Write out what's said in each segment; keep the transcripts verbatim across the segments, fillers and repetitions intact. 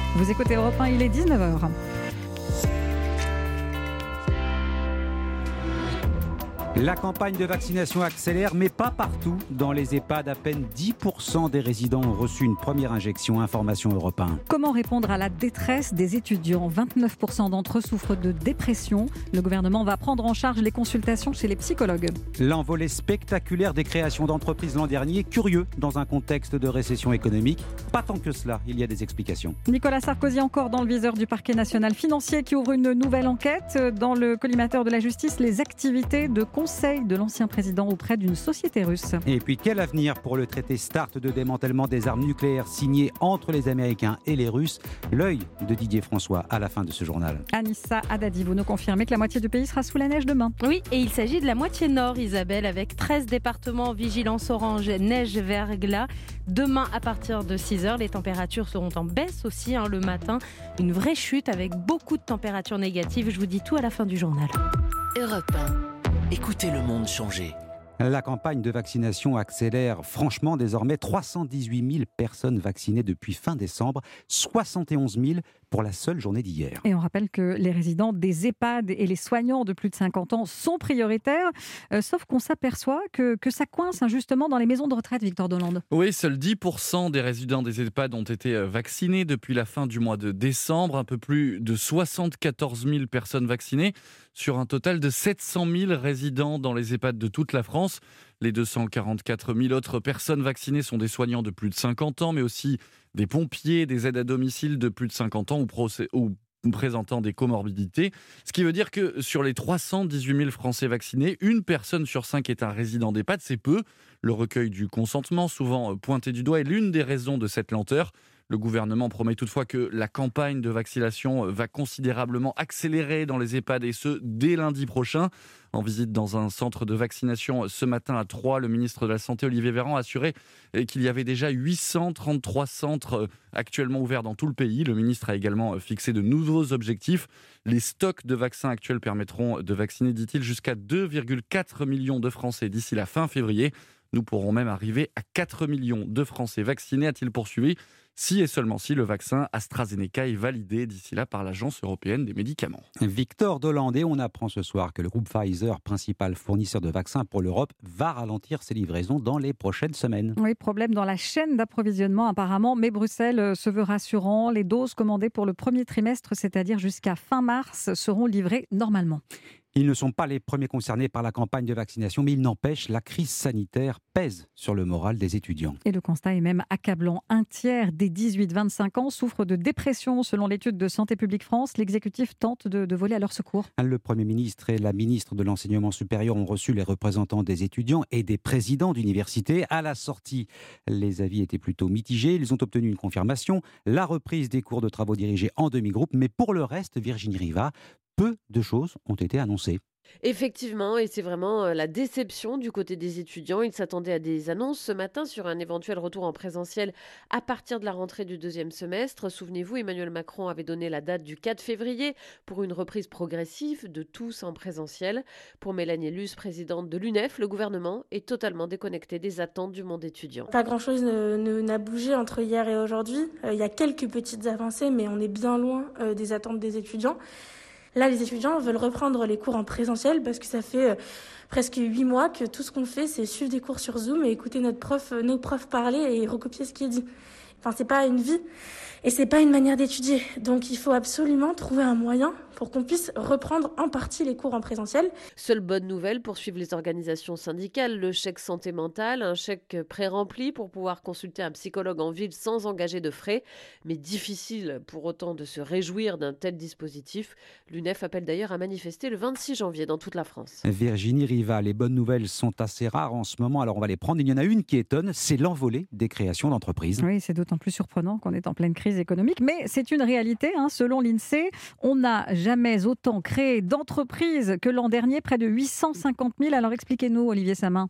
Vous écoutez Europe un, il est dix-neuf heures. La campagne de vaccination accélère, mais pas partout. Dans les EHPAD, à peine dix pour cent des résidents ont reçu une première injection. Information Europe un. Comment répondre à la détresse des étudiants ? vingt-neuf pour cent d'entre eux souffrent de dépression. Le gouvernement va prendre en charge les consultations chez les psychologues. L'envolée spectaculaire des créations d'entreprises l'an dernier, curieux dans un contexte de récession économique. Pas tant que cela, il y a des explications. Nicolas Sarkozy encore dans le viseur du parquet national financier qui ouvre une nouvelle enquête. Dans le collimateur de la justice, les activités de conseil de l'ancien président auprès d'une société russe. Et puis quel avenir pour le traité START de démantèlement des armes nucléaires signé entre les Américains et les Russes ? L'œil de Didier François à la fin de ce journal. Anissa Haddadi, vous nous confirmez que la moitié du pays sera sous la neige demain ? Oui, et il s'agit de la moitié nord, Isabelle, avec treize départements en vigilance orange, neige, verglas. Demain, à partir de six heures, les températures seront en baisse aussi hein, le matin. Une vraie chute avec beaucoup de températures négatives. Je vous dis tout à la fin du journal. Europe un. Écoutez le monde changer. La campagne de vaccination accélère franchement désormais. trois cent dix-huit mille personnes vaccinées depuis fin décembre, soixante et onze mille pour la seule journée d'hier. Et on rappelle que les résidents des EHPAD et les soignants de plus de cinquante ans sont prioritaires, euh, sauf qu'on s'aperçoit que, que ça coince injustement dans les maisons de retraite, Victor Dolande. Oui, seuls dix pour cent des résidents des EHPAD ont été vaccinés depuis la fin du mois de décembre. Un peu plus de soixante-quatorze mille personnes vaccinées sur un total de sept cent mille résidents dans les EHPAD de toute la France. Les deux cent quarante-quatre mille autres personnes vaccinées sont des soignants de plus de cinquante ans, mais aussi des pompiers, des aides à domicile de plus de cinquante ans ou, procé- ou présentant des comorbidités. Ce qui veut dire que sur les trois cent dix-huit mille Français vaccinés, une personne sur cinq est un résident d'EHPAD. C'est peu. Le recueil du consentement, souvent pointé du doigt, est l'une des raisons de cette lenteur. Le gouvernement promet toutefois que la campagne de vaccination va considérablement accélérer dans les EHPAD et ce, dès lundi prochain. En visite dans un centre de vaccination ce matin à Troyes, le ministre de la Santé, Olivier Véran, a assuré qu'il y avait déjà huit cent trente-trois centres actuellement ouverts dans tout le pays. Le ministre a également fixé de nouveaux objectifs. Les stocks de vaccins actuels permettront de vacciner, dit-il, jusqu'à deux virgule quatre millions de Français d'ici la fin février. Nous pourrons même arriver à quatre millions de Français vaccinés, a-t-il poursuivi, si et seulement si le vaccin AstraZeneca est validé d'ici là par l'Agence européenne des médicaments. Victor Dolande, et on apprend ce soir que le groupe Pfizer, principal fournisseur de vaccins pour l'Europe, va ralentir ses livraisons dans les prochaines semaines. Oui, problème dans la chaîne d'approvisionnement apparemment, mais Bruxelles se veut rassurant. Les doses commandées pour le premier trimestre, c'est-à-dire jusqu'à fin mars, seront livrées normalement. Ils ne sont pas les premiers concernés par la campagne de vaccination, mais il n'empêche, la crise sanitaire pèse sur le moral des étudiants. Et le constat est même accablant. Un tiers des dix-huit vingt-cinq ans souffrent de dépression. Selon l'étude de Santé publique France, l'exécutif tente de, de voler à leur secours. Le Premier ministre et la ministre de l'Enseignement supérieur ont reçu les représentants des étudiants et des présidents d'université. À la sortie, les avis étaient plutôt mitigés. Ils ont obtenu une confirmation, la reprise des cours de travaux dirigés en demi-groupe. Mais pour le reste, Virginie Riva, peu de choses ont été annoncées. Effectivement, et c'est vraiment la déception du côté des étudiants. Ils s'attendaient à des annonces ce matin sur un éventuel retour en présentiel à partir de la rentrée du deuxième semestre. Souvenez-vous, Emmanuel Macron avait donné la date du quatre février pour une reprise progressive de tous en présentiel. Pour Mélanie Luce, présidente de l'U N E F, le gouvernement est totalement déconnecté des attentes du monde étudiant. Pas grand-chose ne, ne, n'a bougé entre hier et aujourd'hui. Euh, il y a quelques petites avancées, mais on est bien loin euh, des attentes des étudiants. Là, les étudiants veulent reprendre les cours en présentiel parce que ça fait euh, presque huit mois que tout ce qu'on fait, c'est suivre des cours sur Zoom et écouter notre prof, euh, nos profs parler et recopier ce qui est dit. Enfin, c'est pas une vie et c'est pas une manière d'étudier. Donc, il faut absolument trouver un moyen pour qu'on puisse reprendre en partie les cours en présentiel. Seule bonne nouvelle, poursuivent les organisations syndicales, le chèque santé mentale, un chèque pré-rempli pour pouvoir consulter un psychologue en ville sans engager de frais, mais difficile pour autant de se réjouir d'un tel dispositif. L'U N E F appelle d'ailleurs à manifester le vingt-six janvier dans toute la France. Virginie Riva, les bonnes nouvelles sont assez rares en ce moment, alors on va les prendre. Il y en a une qui étonne, c'est l'envolée des créations d'entreprises. Oui, c'est d'autant plus surprenant qu'on est en pleine crise économique, mais c'est une réalité, hein. Selon l'INSEE, on n'a jamais jamais autant créé d'entreprises que l'an dernier, près de huit cent cinquante mille. Alors expliquez-nous, Olivier Samin.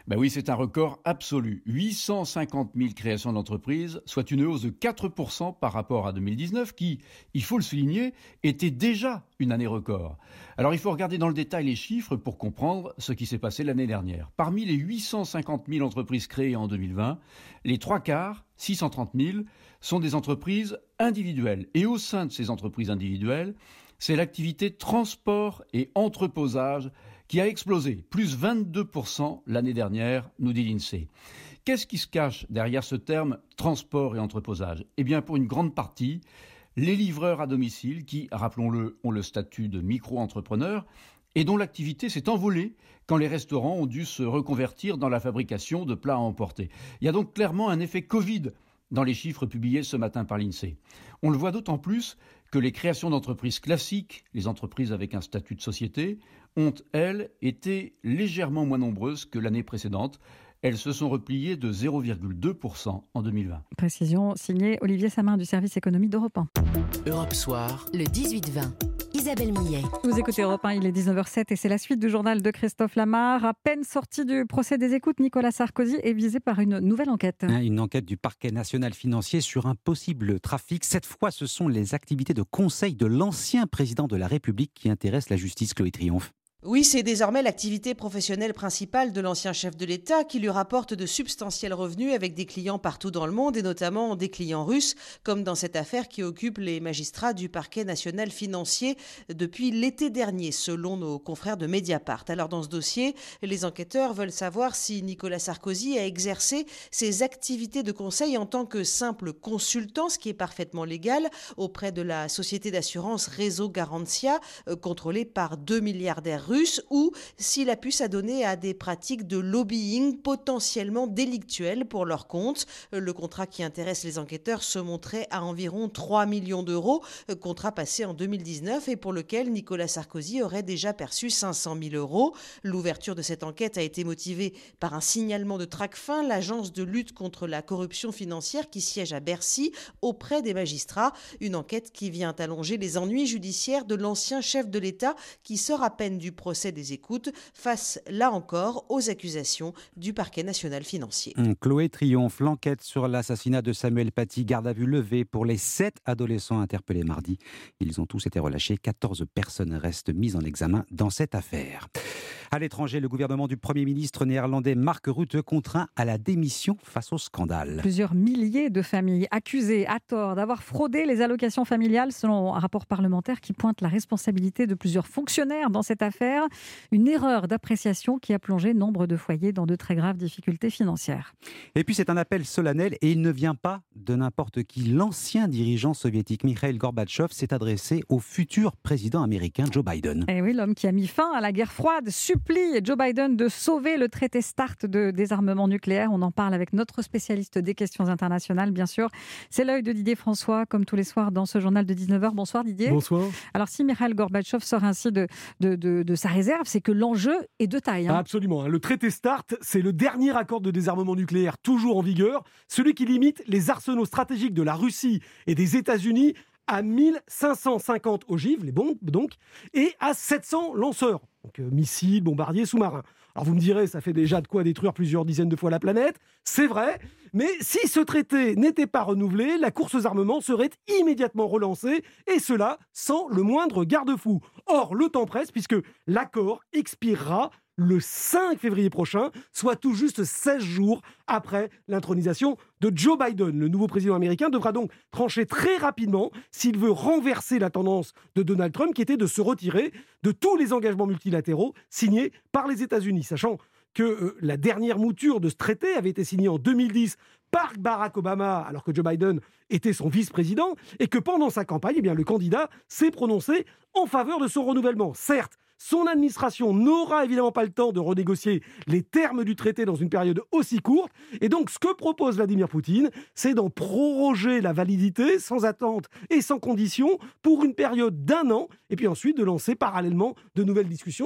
Ben oui, c'est un record absolu. huit cent cinquante mille créations d'entreprises, soit une hausse de quatre pour cent par rapport à deux mille dix-neuf, qui, il faut le souligner, était déjà une année record. Alors il faut regarder dans le détail les chiffres pour comprendre ce qui s'est passé l'année dernière. Parmi les huit cent cinquante mille entreprises créées en deux mille vingt, les trois quarts, six cent trente mille, sont des entreprises individuelles. Et au sein de ces entreprises individuelles, c'est l'activité transport et entreposage qui a explosé, plus vingt-deux pour cent l'année dernière, nous dit l'INSEE. Qu'est-ce qui se cache derrière ce terme transport et entreposage ? Eh bien, pour une grande partie, les livreurs à domicile qui, rappelons-le, ont le statut de micro-entrepreneurs et dont l'activité s'est envolée quand les restaurants ont dû se reconvertir dans la fabrication de plats à emporter. Il y a donc clairement un effet Covid dans les chiffres publiés ce matin par l'INSEE. On le voit d'autant plus que les créations d'entreprises classiques, les entreprises avec un statut de société, ont, elles, été légèrement moins nombreuses que l'année précédente. Elles se sont repliées de zéro virgule deux pour cent en deux mille vingt. Précision signée Olivier Samin du service économie d'Europe un. Europe Soir, le dix-huit vingt. Isabelle Millet. Vous écoutez Europe un, il est dix-neuf heures sept et c'est la suite du journal de Christophe Lamar. À peine sorti du procès des écoutes, Nicolas Sarkozy est visé par une nouvelle enquête. Une enquête du parquet national financier sur un possible trafic. Cette fois, ce sont les activités de conseil de l'ancien président de la République qui intéressent la justice, Chloé Triomphe. Oui, c'est désormais l'activité professionnelle principale de l'ancien chef de l'État qui lui rapporte de substantiels revenus avec des clients partout dans le monde et notamment des clients russes, comme dans cette affaire qui occupe les magistrats du parquet national financier depuis l'été dernier, selon nos confrères de Mediapart. Alors dans ce dossier, les enquêteurs veulent savoir si Nicolas Sarkozy a exercé ses activités de conseil en tant que simple consultant, ce qui est parfaitement légal, auprès de la société d'assurance Réseau Garantia, euh, contrôlée par deux milliardaires russe, ou s'il a pu s'adonner à des pratiques de lobbying potentiellement délictuelles pour leur compte. Le contrat qui intéresse les enquêteurs se montrait à environ trois millions d'euros, contrat passé en deux mille dix-neuf et pour lequel Nicolas Sarkozy aurait déjà perçu cinq cent mille euros. L'ouverture de cette enquête a été motivée par un signalement de Tracfin, l'agence de lutte contre la corruption financière qui siège à Bercy auprès des magistrats. Une enquête qui vient allonger les ennuis judiciaires de l'ancien chef de l'État qui sort à peine du procès des écoutes face, là encore, aux accusations du parquet national financier. Chloé Triomphe, l'enquête sur l'assassinat de Samuel Paty, garde à vue levée pour les sept adolescents interpellés mardi. Ils ont tous été relâchés. quatorze personnes restent mises en examen dans cette affaire. À l'étranger, le gouvernement du Premier ministre néerlandais Mark Rutte contraint à la démission face au scandale. Plusieurs milliers de familles accusées à tort d'avoir fraudé les allocations familiales selon un rapport parlementaire qui pointe la responsabilité de plusieurs fonctionnaires dans cette affaire. Une erreur d'appréciation qui a plongé nombre de foyers dans de très graves difficultés financières. Et puis c'est un appel solennel et il ne vient pas de n'importe qui. L'ancien dirigeant soviétique Mikhail Gorbatchev s'est adressé au futur président américain Joe Biden. Et oui, l'homme qui a mis fin à la guerre froide supplie Joe Biden de sauver le traité START de désarmement nucléaire. On en parle avec notre spécialiste des questions internationales, bien sûr. C'est l'œil de Didier François, comme tous les soirs dans ce journal de dix-neuf heures. Bonsoir Didier. Bonsoir. Alors si Mikhail Gorbatchev sort ainsi de, de, de, de sa réserve, c'est que l'enjeu est de taille. Hein. Absolument. Le traité START, c'est le dernier accord de désarmement nucléaire toujours en vigueur, celui qui limite les arsenaux stratégiques de la Russie et des États-Unis à mille cinq cent cinquante ogives, les bombes donc, et à sept cents lanceurs, donc euh, missiles, bombardiers, sous-marins. Alors vous me direz, ça fait déjà de quoi détruire plusieurs dizaines de fois la planète, c'est vrai, mais si ce traité n'était pas renouvelé, la course aux armements serait immédiatement relancée, et cela sans le moindre garde-fou. Or, le temps presse, puisque l'accord expirera le cinq février prochain, soit tout juste seize jours après l'intronisation de Joe Biden. Le nouveau président américain devra donc trancher très rapidement s'il veut renverser la tendance de Donald Trump qui était de se retirer de tous les engagements multilatéraux signés par les États-Unis, sachant que euh, la dernière mouture de ce traité avait été signée en deux mille dix par Barack Obama, alors que Joe Biden était son vice-président, et que pendant sa campagne, eh bien, le candidat s'est prononcé en faveur de son renouvellement. Certes, son administration n'aura évidemment pas le temps de renégocier les termes du traité dans une période aussi courte. Et donc, ce que propose Vladimir Poutine, c'est d'en proroger la validité sans attente et sans condition pour une période d'un an, et puis ensuite de lancer parallèlement de nouvelles discussions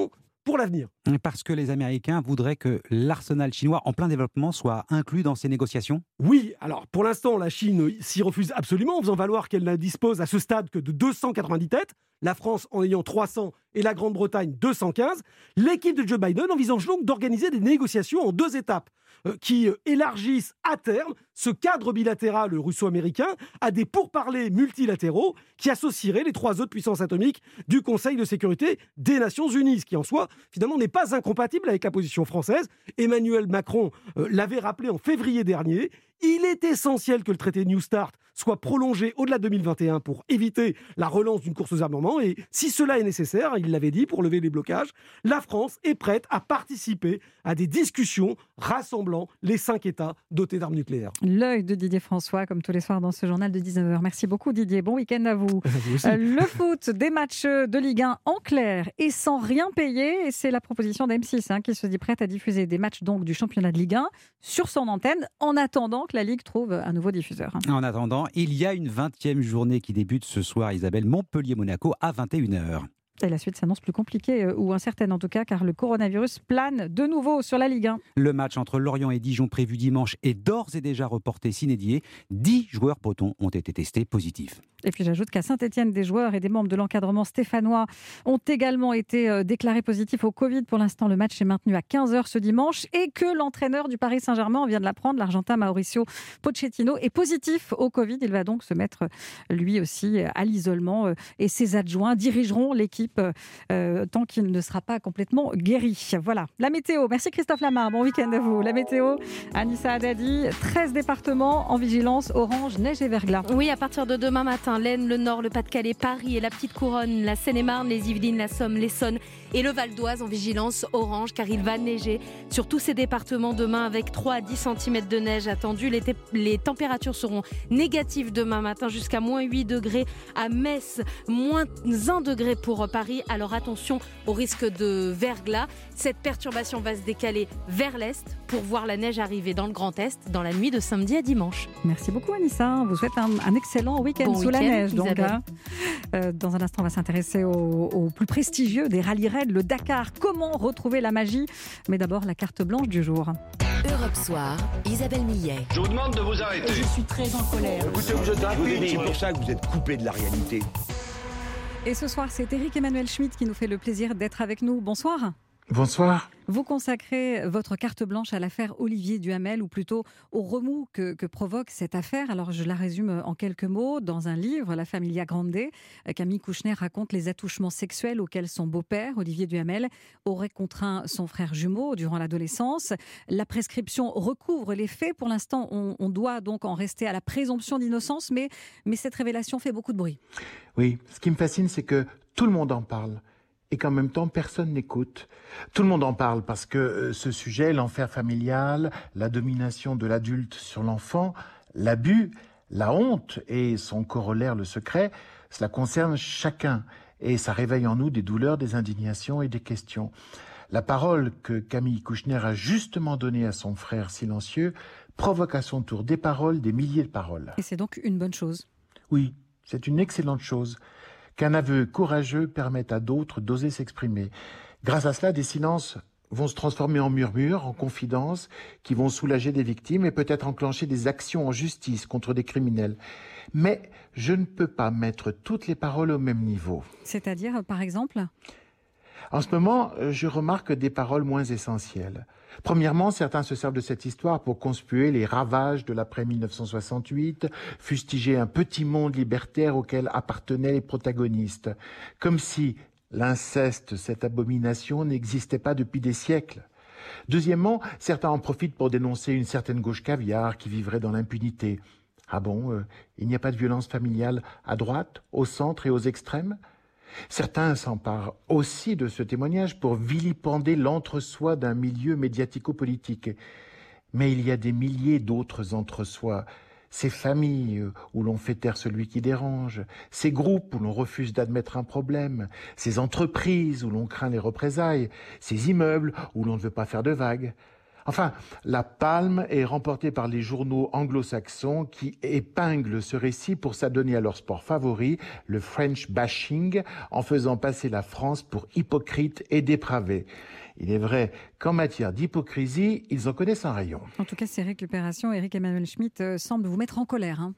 pour l'avenir. Parce que les Américains voudraient que l'arsenal chinois en plein développement soit inclus dans ces négociations ? Oui, alors pour l'instant, la Chine s'y refuse absolument, en faisant valoir qu'elle ne dispose à ce stade que de deux cent quatre-vingt-dix têtes, la France en ayant trois cents et la Grande-Bretagne deux cent quinze. L'équipe de Joe Biden envisage donc d'organiser des négociations en deux étapes euh, qui euh, élargissent à terme ce cadre bilatéral russo-américain à des pourparlers multilatéraux qui associeraient les trois autres puissances atomiques du Conseil de sécurité des Nations Unies, ce qui en soi, finalement, n'est pas incompatible avec la position française. Emmanuel Macron euh, l'avait rappelé en février dernier. Il est essentiel que le traité New Start soit prolongé au-delà de deux mille vingt et un pour éviter la relance d'une course aux armements. Et si cela est nécessaire, il l'avait dit, pour lever les blocages, la France est prête à participer à des discussions rassemblant les cinq États dotés d'armes nucléaires. L'œil de Didier François, comme tous les soirs dans ce journal de dix-neuf heures. Merci beaucoup Didier, bon week-end à vous. vous aussi. Euh, le foot, des matchs de Ligue un en clair et sans rien payer. Et c'est la proposition d'M six hein, qui se dit prête à diffuser des matchs donc, du championnat de Ligue un sur son antenne en attendant que la Ligue trouve un nouveau diffuseur. En attendant, il y a une vingtième journée qui débute ce soir, Isabelle, Montpellier-Monaco à vingt et une heures. Et la suite s'annonce plus compliquée, euh, ou incertaine en tout cas, car le coronavirus plane de nouveau sur la Ligue un. Le match entre Lorient et Dijon prévu dimanche est d'ores et déjà reporté sine die. Dix joueurs bretons ont été testés positifs. Et puis j'ajoute qu'à Saint-Etienne, des joueurs et des membres de l'encadrement stéphanois ont également été euh, déclarés positifs au Covid. Pour l'instant, le match est maintenu à quinze heures ce dimanche et que l'entraîneur du Paris Saint-Germain, on vient de l'apprendre, l'Argentin Mauricio Pochettino, est positif au Covid. Il va donc se mettre lui aussi à l'isolement euh, et ses adjoints dirigeront l'équipe Euh, tant qu'il ne sera pas complètement guéri. Voilà, la météo. Merci Christophe Lamar, bon week-end à vous. La météo, Anissa Haddadi, treize départements en vigilance orange, neige et verglas. Oui, à partir de demain matin, l'Aisne, le Nord, le Pas-de-Calais, Paris et la Petite Couronne, la Seine-et-Marne, les Yvelines, la Somme, l'Essonne et le Val d'Oise en vigilance orange car il va neiger sur tous ces départements demain avec trois à dix centimètres de neige attendus. Les, te- les températures seront négatives demain matin jusqu'à moins huit degrés à Metz, moins un degré pour Paris. Alors attention au risque de verglas. Cette perturbation va se décaler vers l'Est pour voir la neige arriver dans le Grand Est dans la nuit de samedi à dimanche. Merci beaucoup Anissa, on vous souhaite un, un excellent week-end bon sous week-end, la neige. Donc, Isabelle. hein. euh, dans un instant, on va s'intéresser au, au plus prestigieux des rallyes raids, le Dakar. Comment retrouver la magie ? Mais d'abord, la carte blanche du jour. Europe Soir, Isabelle Millet. Je vous demande de vous arrêter. Je suis très en colère. Écoutez, vous êtes rapide, c'est pour ça que vous êtes coupé de la réalité. Et ce soir, c'est Éric Emmanuel Schmitt qui nous fait le plaisir d'être avec nous. Bonsoir. Bonsoir. Vous consacrez votre carte blanche à l'affaire Olivier Duhamel, ou plutôt au remous que, que provoque cette affaire. Alors je la résume en quelques mots. Dans un livre, La Familia Grande, Camille Kouchner raconte les attouchements sexuels auxquels son beau-père, Olivier Duhamel, aurait contraint son frère jumeau durant l'adolescence. La prescription recouvre les faits. Pour l'instant, on, on doit donc en rester à la présomption d'innocence, mais, mais cette révélation fait beaucoup de bruit. Oui, ce qui me fascine, c'est que tout le monde en parle. Et qu'en même temps, personne n'écoute. Tout le monde en parle parce que euh, ce sujet, l'enfer familial, la domination de l'adulte sur l'enfant, l'abus, la honte et son corollaire, le secret, cela concerne chacun. Et ça réveille en nous des douleurs, des indignations et des questions. La parole que Camille Kouchner a justement donnée à son frère silencieux provoque à son tour des paroles, des milliers de paroles. Et c'est donc une bonne chose. Oui, c'est une excellente chose. Qu'un aveu courageux permette à d'autres d'oser s'exprimer. Grâce à cela, des silences vont se transformer en murmures, en confidences, qui vont soulager des victimes et peut-être enclencher des actions en justice contre des criminels. Mais je ne peux pas mettre toutes les paroles au même niveau. C'est-à-dire, par exemple ? En ce moment, je remarque des paroles moins essentielles. Premièrement, certains se servent de cette histoire pour conspuer les ravages de l'après mille neuf cent soixante-huit, fustiger un petit monde libertaire auquel appartenaient les protagonistes, comme si l'inceste, cette abomination, n'existait pas depuis des siècles. Deuxièmement, certains en profitent pour dénoncer une certaine gauche caviar qui vivrait dans l'impunité. Ah bon, euh, il n'y a pas de violence familiale à droite, au centre et aux extrêmes ? Certains s'emparent aussi de ce témoignage pour vilipender l'entre-soi d'un milieu médiatico-politique. Mais il y a des milliers d'autres entre-soi. Ces familles où l'on fait taire celui qui dérange, ces groupes où l'on refuse d'admettre un problème, ces entreprises où l'on craint les représailles, ces immeubles où l'on ne veut pas faire de vagues. Enfin, la palme est remportée par les journaux anglo-saxons qui épinglent ce récit pour s'adonner à leur sport favori, le French bashing, en faisant passer la France pour hypocrite et dépravée. Il est vrai qu'en matière d'hypocrisie, ils en connaissent un rayon. En tout cas, ces récupérations, Éric-Emmanuel Schmitt, euh, semblent vous mettre en colère. Hein.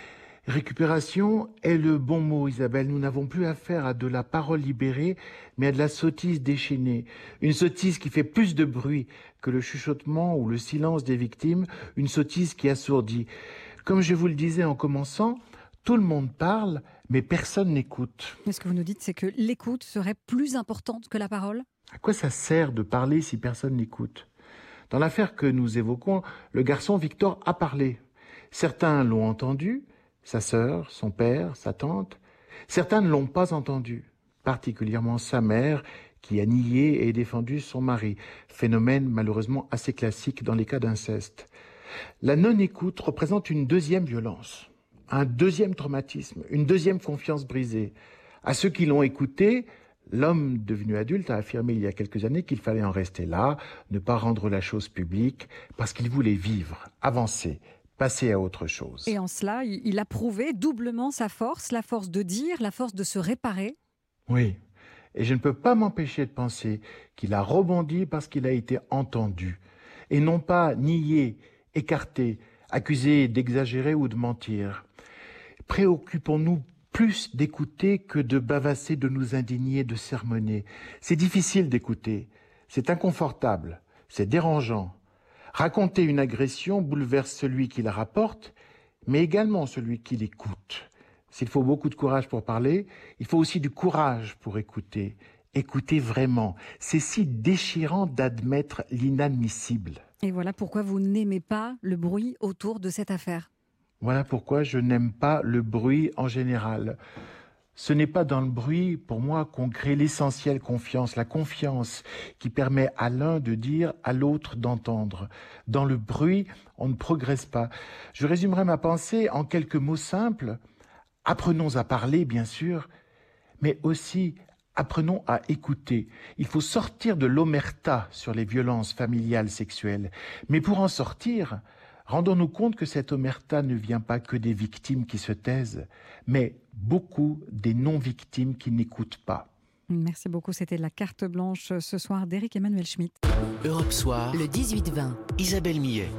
Récupération est le bon mot, Isabelle. Nous n'avons plus affaire à de la parole libérée, mais à de la sottise déchaînée. Une sottise qui fait plus de bruit que le chuchotement ou le silence des victimes, une sottise qui assourdit. Comme je vous le disais en commençant, tout le monde parle, mais personne n'écoute. Mais ce que vous nous dites, c'est que l'écoute serait plus importante que la parole ? À quoi ça sert de parler si personne n'écoute ? Dans l'affaire que nous évoquons, le garçon Victor a parlé. Certains l'ont entendu, sa sœur, son père, sa tante. Certains ne l'ont pas entendu, particulièrement sa mère, qui a nié et défendu son mari, phénomène malheureusement assez classique dans les cas d'inceste. La non-écoute représente une deuxième violence, un deuxième traumatisme, une deuxième confiance brisée. À ceux qui l'ont écouté, l'homme devenu adulte a affirmé il y a quelques années qu'il fallait en rester là, ne pas rendre la chose publique, parce qu'il voulait vivre, avancer, passer à autre chose. Et en cela, il a prouvé doublement sa force, la force de dire, la force de se réparer. Oui, et je ne peux pas m'empêcher de penser qu'il a rebondi parce qu'il a été entendu, et non pas nié, écarté, accusé d'exagérer ou de mentir. Préoccupons-nous plus d'écouter que de bavasser, de nous indigner, de sermonner. C'est difficile d'écouter, c'est inconfortable, c'est dérangeant. Raconter une agression bouleverse celui qui la rapporte, mais également celui qui l'écoute. S'il faut beaucoup de courage pour parler, il faut aussi du courage pour écouter. Écouter vraiment. C'est si déchirant d'admettre l'inadmissible. Et voilà pourquoi vous n'aimez pas le bruit autour de cette affaire. Voilà pourquoi je n'aime pas le bruit en général. Ce n'est pas dans le bruit, pour moi, qu'on crée l'essentielle confiance, la confiance qui permet à l'un de dire, à l'autre d'entendre. Dans le bruit, on ne progresse pas. Je résumerai ma pensée en quelques mots simples. Apprenons à parler, bien sûr, mais aussi apprenons à écouter. Il faut sortir de l'omerta sur les violences familiales sexuelles. Mais pour en sortir, rendons-nous compte que cette omerta ne vient pas que des victimes qui se taisent, mais beaucoup des non-victimes qui n'écoutent pas. Merci beaucoup. C'était la carte blanche ce soir d'Éric-Emmanuel Schmitt. Europe Soir, le dix-huit vingt. Isabelle Millet.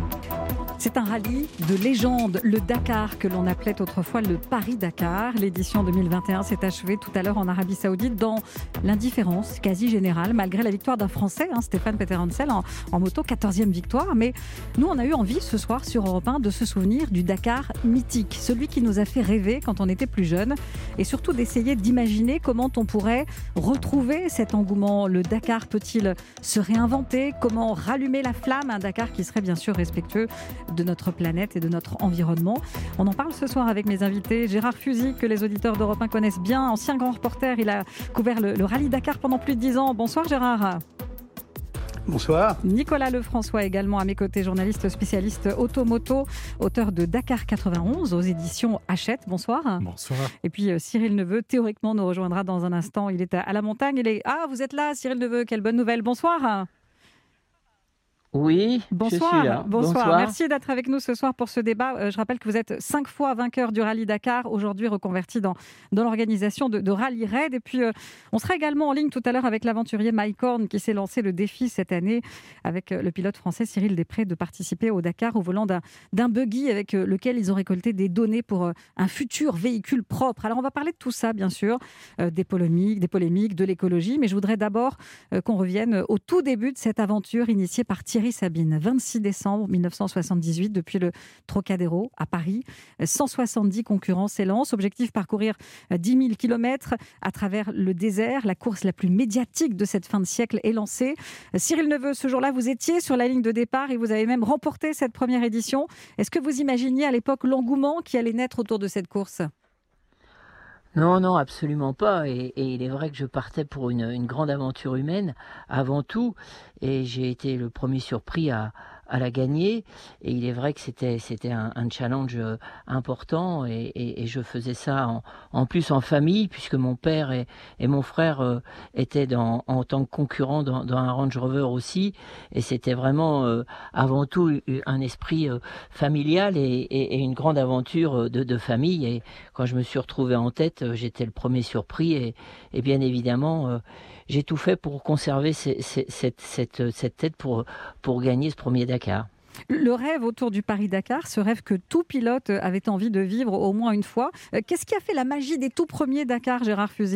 C'est un rallye de légende, le Dakar, que l'on appelait autrefois le Paris-Dakar. L'édition deux mille vingt et un s'est achevée tout à l'heure en Arabie Saoudite dans l'indifférence quasi générale, malgré la victoire d'un Français, hein, Stéphane Peterhansel, en, en moto, quatorzième victoire. Mais nous, on a eu envie ce soir sur Europe un de se souvenir du Dakar mythique, celui qui nous a fait rêver quand on était plus jeune, et surtout d'essayer d'imaginer comment on pourrait retrouver cet engouement. Le Dakar peut-il se réinventer ? Comment rallumer la flamme ? Un Dakar qui serait bien sûr respectueux de notre planète et de notre environnement. On en parle ce soir avec mes invités. Gérard Fusy, que les auditeurs d'Europe un connaissent bien, ancien grand reporter, il a couvert le, le rallye Dakar pendant plus de dix ans. Bonsoir Gérard. Bonsoir. Nicolas Lefrançois également à mes côtés, journaliste spécialiste automoto, auteur de Dakar quatre-vingt-onze aux éditions Hachette. Bonsoir. Bonsoir. Et puis Cyril Neveu, théoriquement, nous rejoindra dans un instant. Il est à, à la montagne. Il est... Ah, vous êtes là, Cyril Neveu, quelle bonne nouvelle. Bonsoir. Oui, bonsoir, je suis là. Bonsoir. Bonsoir. Merci d'être avec nous ce soir pour ce débat. Euh, je rappelle que vous êtes cinq fois vainqueur du rallye Dakar, aujourd'hui reconverti dans, dans l'organisation de, de Rallye Raid. Et puis, euh, on sera également en ligne tout à l'heure avec l'aventurier Mike Horn qui s'est lancé le défi cette année avec euh, le pilote français Cyril Després de participer au Dakar au volant d'un, d'un buggy avec euh, lequel ils ont récolté des données pour euh, un futur véhicule propre. Alors, on va parler de tout ça, bien sûr, euh, des polémiques, des polémiques, de l'écologie. Mais je voudrais d'abord euh, qu'on revienne au tout début de cette aventure initiée par Thierry Sabine. vingt-six décembre mille neuf cent soixante-dix-huit, depuis le Trocadéro à Paris. cent soixante-dix concurrents s'élancent. Objectif, parcourir dix mille kilomètres à travers le désert. La course la plus médiatique de cette fin de siècle est lancée. Cyril Neveu, ce jour-là, vous étiez sur la ligne de départ et vous avez même remporté cette première édition. Est-ce que vous imaginiez à l'époque l'engouement qui allait naître autour de cette course ? Non, non, absolument pas. Et, et il est vrai que je partais pour une, une grande aventure humaine, avant tout. Et j'ai été le premier surpris à, à la gagner. Et il est vrai que c'était, c'était un, un challenge important et, et, et je faisais ça en, en plus en famille, puisque mon père et, et mon frère euh, étaient dans, en tant que concurrents dans, dans un Range Rover aussi. Et c'était vraiment euh, avant tout un esprit euh, familial et, et, et une grande aventure de, de famille. Et quand je me suis retrouvé en tête, j'étais le premier surpris et, et bien évidemment, euh, j'ai tout fait pour conserver ces, ces, cette, cette, cette tête pour, pour gagner ce premier Dakar. Le rêve autour du Paris-Dakar, ce rêve que tout pilote avait envie de vivre au moins une fois. Qu'est-ce qui a fait la magie des tout premiers Dakar, Gérard Fusy ?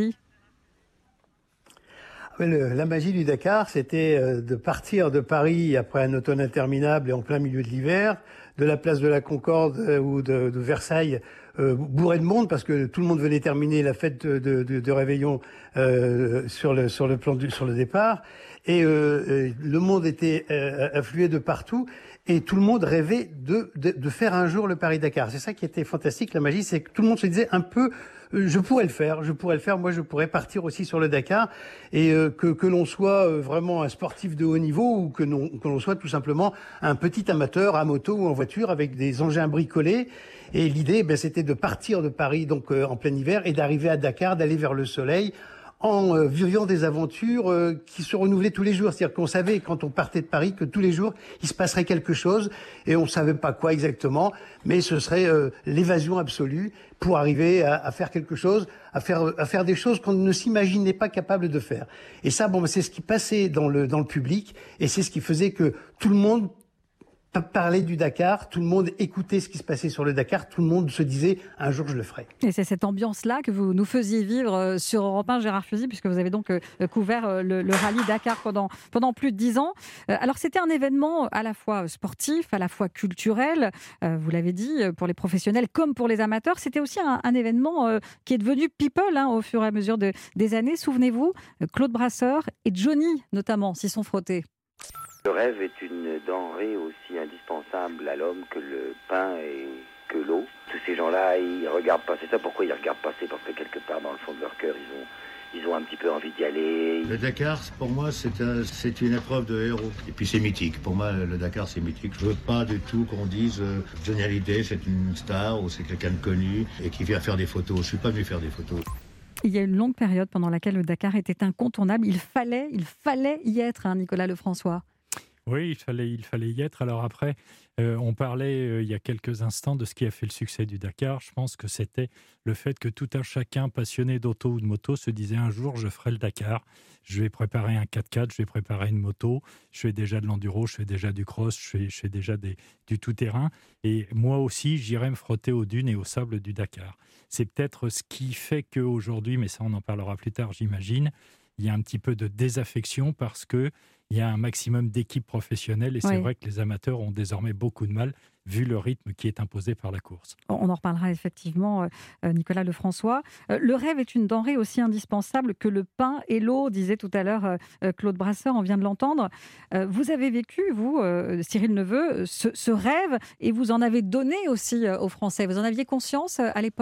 Le, la magie du Dakar, c'était de partir de Paris après un automne interminable et en plein milieu de l'hiver, de la place de la Concorde ou de, de Versailles, euh, bourré de monde parce que tout le monde venait terminer la fête de, de, de, de réveillon euh, sur le sur le plan du, sur le départ et euh, le monde était euh, afflué de partout et tout le monde rêvait de, de de faire un jour le Paris-Dakar. C'est ça qui était fantastique, la magie, c'est que tout le monde se disait un peu je pourrais le faire, je pourrais le faire, moi je pourrais partir aussi sur le Dakar et euh, que, que l'on soit euh, vraiment un sportif de haut niveau ou que, non, que l'on soit tout simplement un petit amateur à moto ou en voiture avec des engins bricolés. Et l'idée, ben, c'était de partir de Paris donc euh, en plein hiver et d'arriver à Dakar, d'aller vers le soleil en euh, vivant des aventures euh, qui se renouvelaient tous les jours. C'est-à-dire qu'on savait quand on partait de Paris que tous les jours il se passerait quelque chose et on savait pas quoi exactement, mais ce serait euh, l'évasion absolue pour arriver à, à faire quelque chose, à faire à faire des choses qu'on ne s'imaginait pas capable de faire. Et ça, bon, c'est ce qui passait dans le dans le public et c'est ce qui faisait que tout le monde parlait du Dakar, tout le monde écoutait ce qui se passait sur le Dakar, tout le monde se disait un jour je le ferai. Et c'est cette ambiance-là que vous nous faisiez vivre sur Europe un, Gérard Fusy, puisque vous avez donc couvert le, le rallye Dakar pendant, pendant plus de dix ans. Alors c'était un événement à la fois sportif, à la fois culturel, vous l'avez dit, pour les professionnels comme pour les amateurs. C'était aussi un, un événement qui est devenu people hein, au fur et à mesure de, des années. Souvenez-vous, Claude Brasseur et Johnny notamment s'y sont frottés. Le rêve est une denrée aussi indispensable à l'homme que le pain et que l'eau. Tous ces gens-là, ils regardent passer ça. Pourquoi ils regardent passer ? Parce que quelque part, dans le fond de leur cœur, ils ont, ils ont un petit peu envie d'y aller. Le Dakar, pour moi, c'est, un, c'est une épreuve de héros. Et puis c'est mythique. Pour moi, le Dakar, c'est mythique. Je veux pas du tout qu'on dise euh, Johnny Hallyday, c'est une star ou c'est quelqu'un de connu et qui vient faire des photos. Je suis pas venu faire des photos. Il y a une longue période pendant laquelle le Dakar était incontournable. Il fallait, il fallait y être, hein, Nicolas Lefrançois. Oui, il fallait, il fallait y être. Alors après, euh, on parlait euh, il y a quelques instants de ce qui a fait le succès du Dakar. Je pense que c'était le fait que tout un chacun passionné d'auto ou de moto se disait un jour je ferai le Dakar, je vais préparer un quatre-quatre, je vais préparer une moto, je fais déjà de l'enduro, je fais déjà du cross, je fais, je fais déjà des, du tout-terrain. Et moi aussi, j'irai me frotter aux dunes et au sable du Dakar. C'est peut-être ce qui fait qu'aujourd'hui, mais ça on en parlera plus tard j'imagine, il y a un petit peu de désaffection parce que il y a un maximum d'équipes professionnelles et c'est oui. vrai que les amateurs ont désormais beaucoup de mal vu le rythme qui est imposé par la course. On en reparlera effectivement, Nicolas Lefrançois. Le rêve est une denrée aussi indispensable que le pain et l'eau, disait tout à l'heure Claude Brasseur, on vient de l'entendre. Vous avez vécu, vous, Cyril Neveu, ce, ce rêve et vous en avez donné aussi aux Français. Vous en aviez conscience à l'époque ?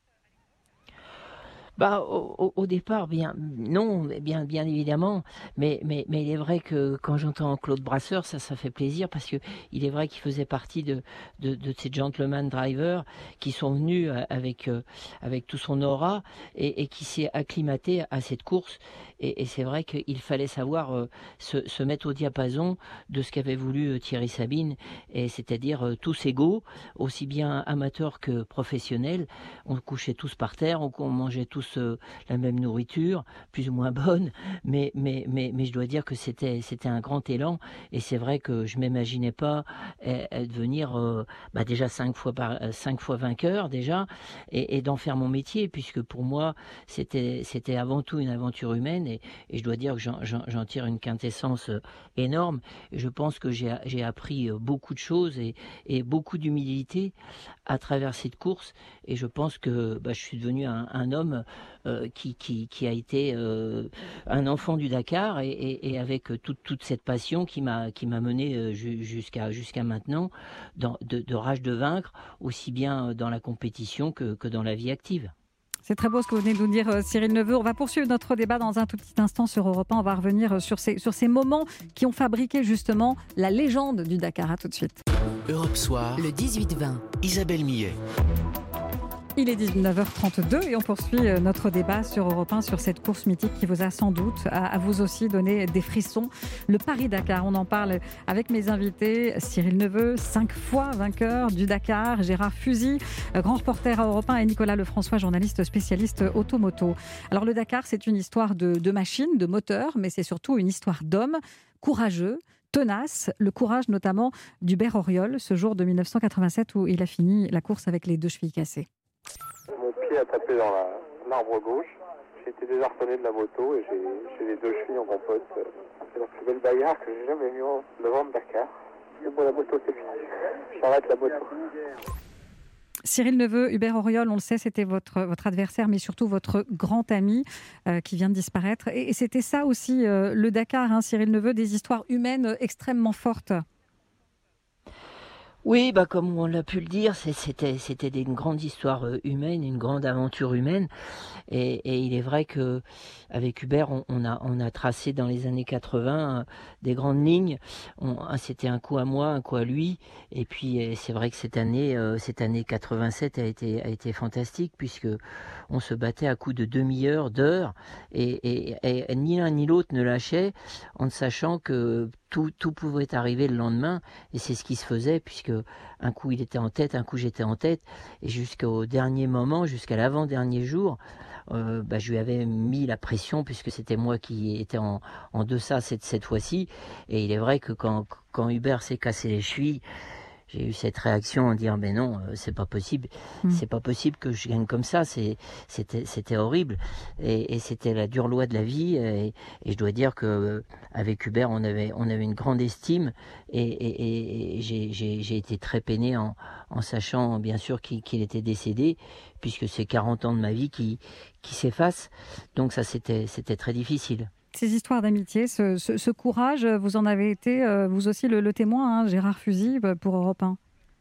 Bah, au, au départ, bien, non, bien, bien évidemment, mais, mais, mais il est vrai que quand j'entends Claude Brasseur, ça, ça fait plaisir parce que il est vrai qu'il faisait partie de, de, de ces gentleman drivers qui sont venus avec, avec tout son aura et, et qui s'est acclimaté à cette course. Et, et c'est vrai qu'il fallait savoir euh, se, se mettre au diapason de ce qu'avait voulu euh, Thierry Sabine, et c'est-à-dire euh, tous égaux, aussi bien amateurs que professionnels. On couchait tous par terre, on, on mangeait tous euh, la même nourriture, plus ou moins bonne, mais, mais, mais, mais je dois dire que c'était, c'était un grand élan, et c'est vrai que je ne m'imaginais pas euh, devenir euh, bah déjà cinq fois, par, euh, cinq fois vainqueur déjà, et, et d'en faire mon métier, puisque pour moi, c'était, c'était avant tout une aventure humaine. Et, et je dois dire que j'en, j'en, j'en tire une quintessence énorme. Et je pense que j'ai, j'ai appris beaucoup de choses et, et beaucoup d'humilité à travers cette course. Et je pense que bah, je suis devenu un, un homme euh, qui, qui, qui a été euh, un enfant du Dakar et, et, et avec toute, toute cette passion qui m'a, qui m'a mené jusqu'à, jusqu'à maintenant dans, de, de rage de vaincre, aussi bien dans la compétition que, que dans la vie active. C'est très beau ce que vous venez de nous dire, Cyril Neveu. On va poursuivre notre débat dans un tout petit instant sur Europe un. On va revenir sur ces, sur ces moments qui ont fabriqué justement la légende du Dakar. À tout de suite. Europe Soir, le dix-huit vingt. Isabelle Millet. Il est dix-neuf heures trente-deux et on poursuit notre débat sur Europe un, sur cette course mythique qui vous a sans doute, à, à vous aussi, donné des frissons. Le Paris-Dakar, on en parle avec mes invités. Cyril Neveu, cinq fois vainqueur du Dakar. Gérard Fusy, grand reporter à Europe un, et Nicolas Lefrançois, journaliste spécialiste automoto. Alors le Dakar, c'est une histoire de, de machines, de moteurs, mais c'est surtout une histoire d'hommes courageux, tenace, le courage notamment d'Hubert Auriol, ce jour de mille neuf cent quatre-vingt-sept où il a fini la course avec les deux chevilles cassées. Mon pied a tapé dans la, l'arbre gauche. J'ai été désarçonné de la moto et j'ai, j'ai les deux chevilles en compote. C'est la plus belle bagarre que j'ai jamais eue en devant de Dakar. Et moi, la moto, c'est fini. J'arrête la moto. Cyril Neveu, Hubert Auriol, on le sait, c'était votre, votre adversaire, mais surtout votre grand ami euh, qui vient de disparaître. Et, et c'était ça aussi, euh, le Dakar, hein, Cyril Neveu, des histoires humaines extrêmement fortes. Oui, bah comme on l'a pu le dire, c'était c'était une grande histoire humaine, une grande aventure humaine, et, et il est vrai que avec Hubert, on, on a on a tracé dans les années quatre-vingts des grandes lignes. C'était un coup à moi, un coup à lui, et puis c'est vrai que cette année cette année quatre-vingt-sept a été a été fantastique puisque on se battait à coups de demi-heure, d'heure, et, et, et ni l'un ni l'autre ne lâchait, en sachant que Tout, tout pouvait arriver le lendemain, et c'est ce qui se faisait, puisque un coup il était en tête, un coup j'étais en tête, et jusqu'au dernier moment, jusqu'à l'avant-dernier jour, euh, bah, je lui avais mis la pression, puisque c'était moi qui étais en, en deçà cette, cette fois-ci, et il est vrai que quand, quand Hubert s'est cassé les chevilles, j'ai eu cette réaction en disant mais non, c'est pas possible, mmh. c'est pas possible que je gagne comme ça, c'est, c'était, c'était horrible, et, et c'était la dure loi de la vie, et, et je dois dire que avec Hubert on avait on avait une grande estime, et, et, et j'ai, j'ai, j'ai été très peiné en, en sachant bien sûr qu'il, qu'il était décédé, puisque c'est quarante ans de ma vie qui qui s'effacent, donc ça c'était c'était très difficile. Ces histoires d'amitié, ce, ce, ce courage, vous en avez été, euh, vous aussi, le, le témoin, hein, Gérard Fusy, pour Europe un.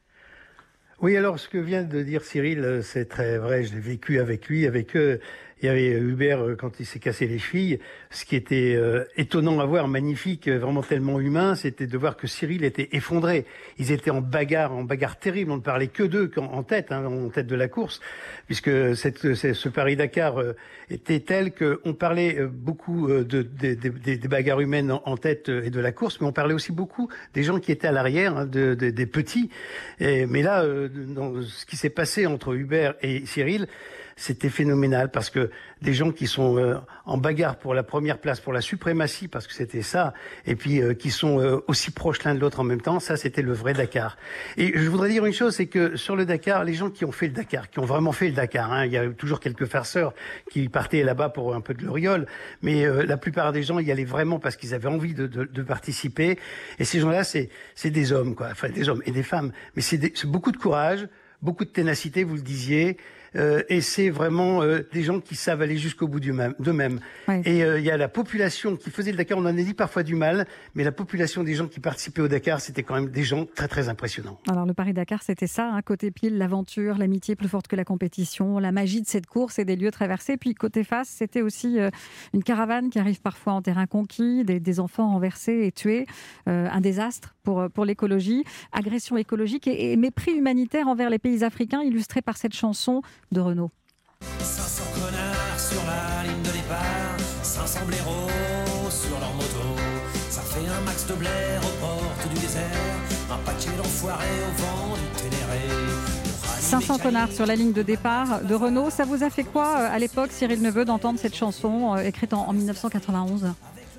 Oui, alors ce que vient de dire Cyril, c'est très vrai, je l'ai vécu avec lui, avec eux. Il y avait Hubert quand il s'est cassé les chevilles. Ce qui était euh, étonnant à voir, magnifique, vraiment tellement humain, c'était de voir que Cyril était effondré. Ils étaient en bagarre, en bagarre terrible. On ne parlait que d'eux en, en tête, hein, en tête de la course, puisque cette, ce Paris-Dakar euh, était tel qu'on parlait euh, beaucoup euh, de, de, de, de, des bagarres humaines en, en tête euh, et de la course, mais on parlait aussi beaucoup des gens qui étaient à l'arrière, hein, de, de, des petits. Et, mais là, euh, dans ce qui s'est passé entre Hubert et Cyril, c'était phénoménal, parce que des gens qui sont euh, en bagarre pour la première place, pour la suprématie, parce que c'était ça, et puis euh, qui sont euh, aussi proches l'un de l'autre en même temps, ça c'était le vrai Dakar. Et je voudrais dire une chose, c'est que sur le Dakar, les gens qui ont fait le Dakar, qui ont vraiment fait le Dakar, hein, il y a toujours quelques farceurs qui partaient là-bas pour un peu de gloriole, mais euh, la plupart des gens y allaient vraiment parce qu'ils avaient envie de, de, de participer, et ces gens-là, c'est, c'est des hommes, quoi, enfin des hommes et des femmes, mais c'est, des, c'est beaucoup de courage, beaucoup de ténacité, vous le disiez, Euh, et c'est vraiment euh, des gens qui savent aller jusqu'au bout d'eux-mêmes. Oui. Et il euh, y a la population qui faisait le Dakar, on en a dit parfois du mal, mais la population des gens qui participaient au Dakar, c'était quand même des gens très très impressionnants. Alors le Paris-Dakar, c'était ça, hein, côté pile, l'aventure, l'amitié plus forte que la compétition, la magie de cette course et des lieux traversés. Puis côté face, c'était aussi euh, une caravane qui arrive parfois en terrain conquis, des, des enfants renversés et tués, euh, un désastre pour, pour l'écologie, agression écologique et, et mépris humanitaire envers les pays africains, illustré par cette chanson de Renaud. cinq cents connards sur la ligne de départ, cinq cents blaireaux sur leur moto, ça fait un max de blaire aux portes du désert, un paquet d'enfoirés au vent du Ténéré. cinq cents connards sur la ligne de départ de Renaud, ça vous a fait quoi à l'époque, Cyril Neveu, d'entendre cette chanson euh, écrite en, en mille neuf cent quatre-vingt-onze ?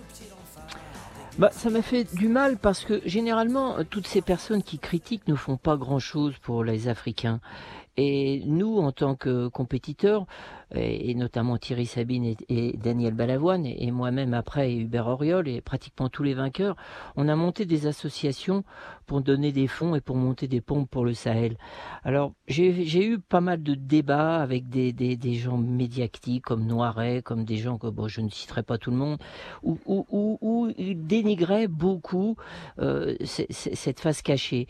Bah, ça m'a fait du mal parce que généralement, toutes ces personnes qui critiquent ne font pas grand-chose pour les Africains. Et nous, en tant que compétiteurs, et notamment Thierry Sabine et, et Daniel Balavoine, et, et moi-même après, et Hubert Auriol, et pratiquement tous les vainqueurs, on a monté des associations pour donner des fonds et pour monter des pompes pour le Sahel. Alors, j'ai, j'ai eu pas mal de débats avec des, des, des gens médiatiques comme Noiret, comme des gens que bon, je ne citerai pas tout le monde, où, où, où, où ils dénigraient beaucoup euh, c- c- cette face cachée.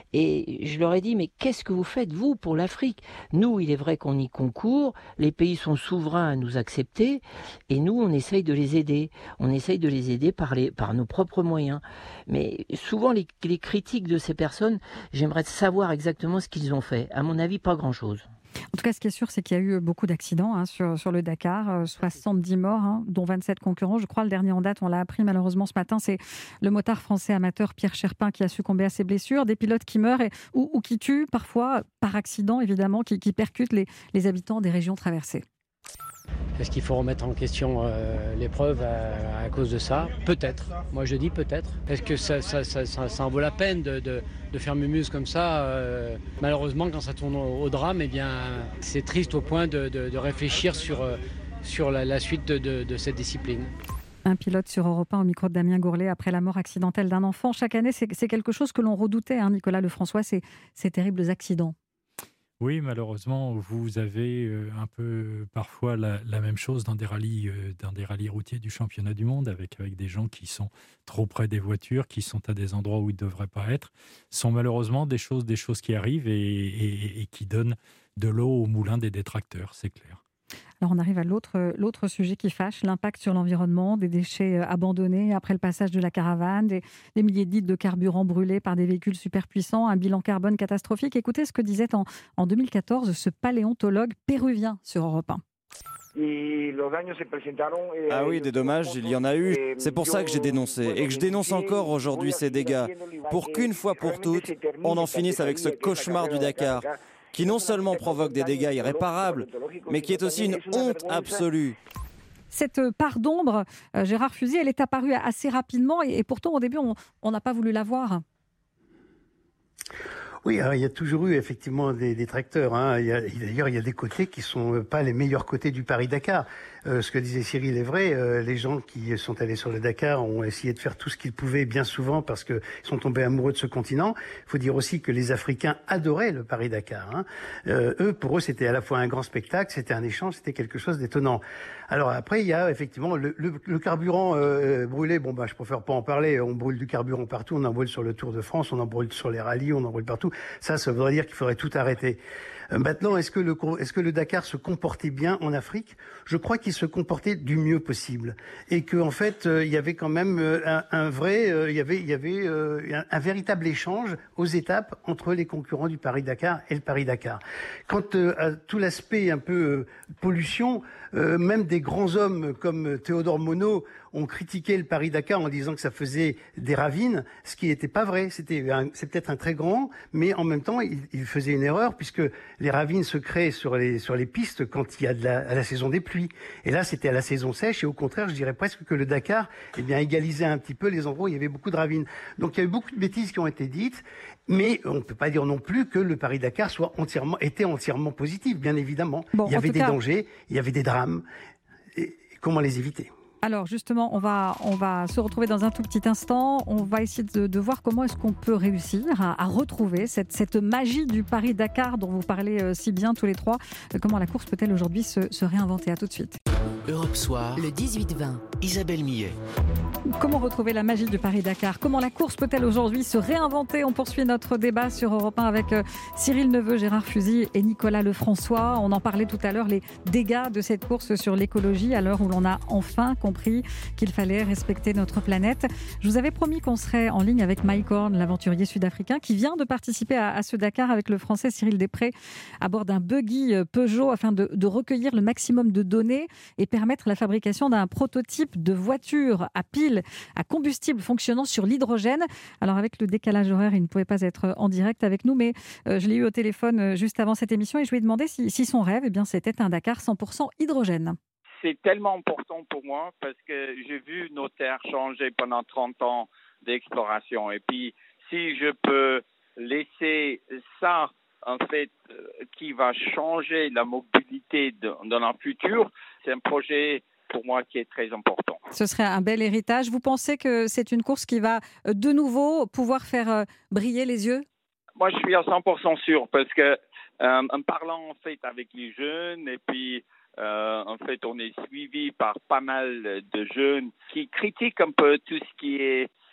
Et je leur ai dit, mais qu'est-ce que vous faites, vous, pour l'Afrique? Nous, il est vrai qu'on y concourt, les pays sont souverains à nous accepter, et nous, on essaye de les aider. On essaye de les aider par, les, par nos propres moyens. Mais souvent, les, les critiques de ces personnes, j'aimerais savoir exactement ce qu'ils ont fait. À mon avis, pas grand-chose. En tout cas, ce qui est sûr, c'est qu'il y a eu beaucoup d'accidents hein, sur, sur le Dakar, euh, soixante-dix morts, hein, dont vingt-sept concurrents. Je crois le dernier en date, on l'a appris malheureusement ce matin, c'est le motard français amateur Pierre Cherpin qui a succombé à ses blessures. Des pilotes qui meurent et, ou, ou qui tuent, parfois par accident évidemment, qui, qui percutent les, les habitants des régions traversées. Est-ce qu'il faut remettre en question euh, l'épreuve à, à cause de ça? Peut-être. Moi je dis peut-être. Est-ce que ça, ça, ça, ça, ça en vaut la peine de, de, de faire mumuse comme ça euh, Malheureusement, quand ça tourne au, au drame, eh bien, c'est triste au point de, de, de réfléchir sur, euh, sur la, la suite de, de, de cette discipline. Un pilote sur Europe un au micro de Damien Gourlet après la mort accidentelle d'un enfant. Chaque année, c'est, c'est quelque chose que l'on redoutait, hein, Nicolas Lefrançois, ces, ces terribles accidents. Oui, malheureusement, vous avez euh, un peu parfois la, la même chose dans des rallyes, euh, dans des rallyes routiers du championnat du monde, avec, avec des gens qui sont trop près des voitures, qui sont à des endroits où ils ne devraient pas être. Ce sont malheureusement des choses, des choses qui arrivent et, et, et qui donnent de l'eau au moulin des détracteurs, c'est clair. Alors on arrive à l'autre, l'autre sujet qui fâche, l'impact sur l'environnement, des déchets abandonnés après le passage de la caravane, des, des milliers de litres de carburant brûlés par des véhicules superpuissants, un bilan carbone catastrophique. Écoutez ce que disait en, en deux mille quatorze ce paléontologue péruvien sur Europe un. Ah oui, des dommages, il y en a eu. C'est pour ça que j'ai dénoncé et que je dénonce encore aujourd'hui ces dégâts. Pour qu'une fois pour toutes, on en finisse avec ce cauchemar du Dakar, qui non seulement provoque des dégâts irréparables, mais qui est aussi une honte absolue. Cette part d'ombre, euh, Gérard Fusy, elle est apparue assez rapidement et, et pourtant au début, on n'a pas voulu la voir. Oui, alors, il y a toujours eu effectivement des détracteurs. Hein. Il y a, d'ailleurs, il y a des côtés qui sont pas les meilleurs côtés du Paris-Dakar. Euh, ce que disait Cyril est vrai. Euh, les gens qui sont allés sur le Dakar ont essayé de faire tout ce qu'ils pouvaient bien souvent parce qu'ils sont tombés amoureux de ce continent. Il faut dire aussi que les Africains adoraient le Paris-Dakar. Hein. Euh, eux, pour eux, c'était à la fois un grand spectacle, c'était un échange, c'était quelque chose d'étonnant. Alors après, il y a effectivement le, le, le carburant euh, brûlé. Bon, bah, je préfère pas en parler. On brûle du carburant partout. On en brûle sur le Tour de France, on en brûle sur les rallyes, on en brûle partout. Ça, ça voudrait dire qu'il faudrait tout arrêter. Euh, maintenant, est-ce que le est-ce que le Dakar se comportait bien en Afrique? Je crois qu'il se comportait du mieux possible et que en fait, euh, il y avait quand même euh, un, un vrai, euh, il y avait il y avait euh, un, un véritable échange aux étapes entre les concurrents du Paris-Dakar et le Paris-Dakar. Quant euh, à tout l'aspect un peu euh, pollution, euh, même des grands hommes comme Théodore Monod ont critiqué le Paris-Dakar en disant que ça faisait des ravines, ce qui n'était pas vrai. C'était un, c'est peut-être un très grand, mais en même temps, il, il faisait une erreur puisque les ravines se créent sur les, sur les pistes quand il y a de la, à la saison des pluies. Et là, c'était à la saison sèche et au contraire, je dirais presque que le Dakar, eh bien, égalisait un petit peu les endroits où il y avait beaucoup de ravines. Donc, il y a eu beaucoup de bêtises qui ont été dites, mais on ne peut pas dire non plus que le Paris-Dakar soit entièrement, était entièrement positif, bien évidemment. Bon, il y avait des cas... dangers, il y avait des drames. Et comment les éviter ? Alors justement, on va, on va se retrouver dans un tout petit instant. On va essayer de, de voir comment est-ce qu'on peut réussir à, à retrouver cette, cette magie du Paris-Dakar dont vous parlez euh, si bien tous les trois. Euh, comment la course peut-elle aujourd'hui se, se réinventer? À tout de suite. Europe Soir, le dix-huit vingt. Isabelle Millet. Comment retrouver la magie du Paris-Dakar? Comment la course peut-elle aujourd'hui se réinventer? On poursuit notre débat sur Europe un avec euh, Cyril Neveu, Gérard Fusy et Nicolas Lefrançois. On en parlait tout à l'heure, les dégâts de cette course sur l'écologie à l'heure où l'on a enfin compris qu'il fallait respecter notre planète. Je vous avais promis qu'on serait en ligne avec Mike Horn, l'aventurier sud-africain qui vient de participer à, à ce Dakar avec le Français Cyril Després à bord d'un buggy Peugeot afin de, de recueillir le maximum de données et permettre la fabrication d'un prototype de voiture à pile à combustible fonctionnant sur l'hydrogène. Alors avec le décalage horaire, il ne pouvait pas être en direct avec nous, mais euh, je l'ai eu au téléphone juste avant cette émission et je lui ai demandé si, si son rêve, eh bien, c'était un Dakar cent pour cent hydrogène. C'est tellement important pour moi parce que j'ai vu nos terres changer pendant trente ans d'exploration. Et puis, si je peux laisser ça, en fait, euh, qui va changer la mobilité de, dans le futur, c'est un projet pour moi qui est très important. Ce serait un bel héritage. Vous pensez que c'est une course qui va de nouveau pouvoir faire briller les yeux? Moi, je suis à cent pour cent sûr parce que euh, en parlant en fait avec les jeunes et puis Euh, en fait, on est suivi par pas mal de jeunes qui critiquent un peu tout ce qui est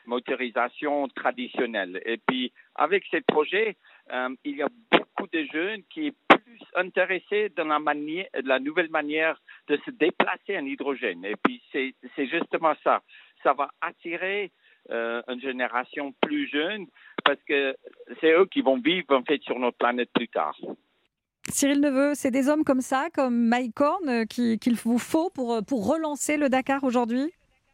motorisation traditionnelle. Et puis, avec ces projets, euh, il y a beaucoup de jeunes qui sont plus intéressés dans la, manière, la nouvelle manière de se déplacer en hydrogène. Et puis, c'est, c'est justement ça. Ça va attirer euh, une génération plus jeune parce que c'est eux qui vont vivre, en fait, sur notre planète plus tard. Cyril Neveu, c'est des hommes comme ça, comme Mike Horn, qui, qu'il vous faut pour, pour relancer le Dakar aujourd'hui ?